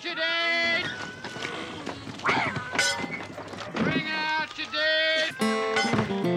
out your date! Bring out your date!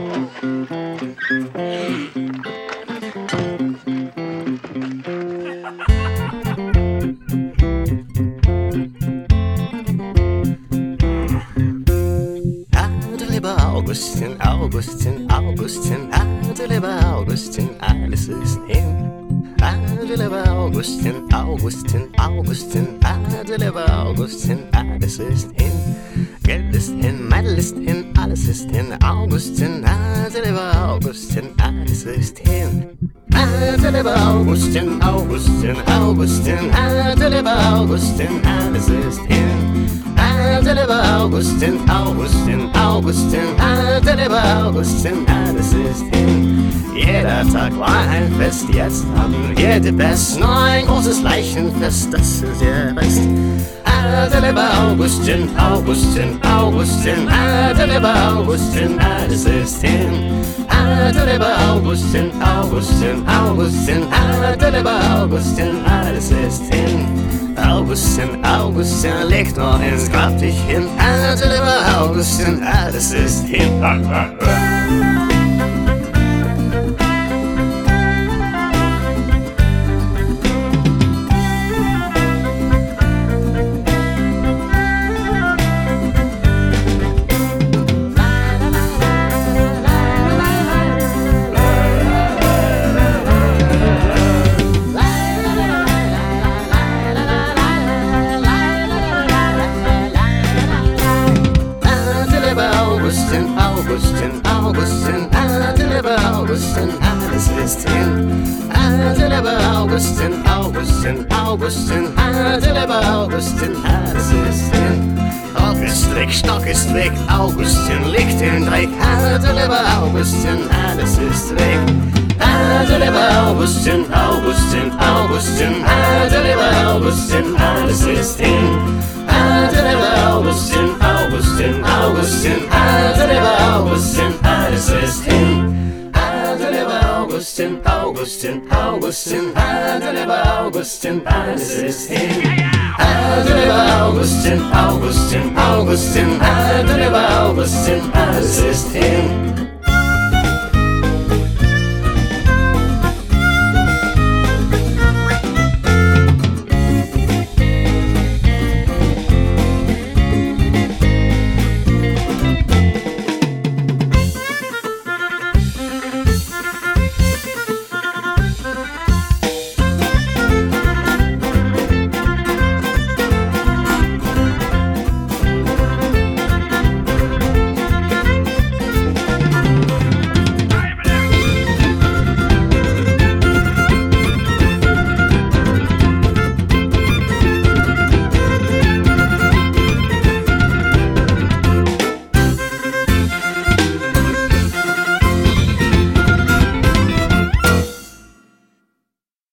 Augustin, Augustin, Augustin, lieber Augustin, alles ist hin. Lieber Augustin, Augustin, Augustin, lieber Augustin, alles ist hin. Geld ist hin, Mädel ist hin, alles ist hin. Augustin, lieber Augustin, alles ist hin. Lieber Augustin, Augustin, Augustin, lieber Augustin, alles ist hin. Lieber Augustin, Augustin, Augustin, lieber Augustin, alles ist hin. Jeder Tag war ein Fest, jetzt haben wir die Best. Nur ein großes Leichenfest, das ist der Rest. Lieber Augustin, Augustin, Augustin, lieber Augustin, alles ist hin. Lieber Augustin, Augustin, Augustin, lieber Augustin, alles ist hin. Augustin, Augustin, leg nur ins Grab dich hin. Lieber Augustin, alles ist hin. Augustin, Augustin, lieber Augustin, alles ist hin. Lieber Augustin, Augustin, Augustin, lieber Augustin, alles ist hin. Stock ist weg, Stock ist weg, Augustin legt den Dreck. Lieber Augustin, alles ist weg. Lieber Augustin, Augustin, Augustin, lieber Augustin, alles ist hin. Lieber Augustin, Augustin, Augustin, lieber Augustin, alles ist hin. Lieber Augustin, Augustin, Augustin, lieber Augustin, alles ist hin. Lieber Augustin, Augustin, Augustin, lieber Augustin, alles ist hin.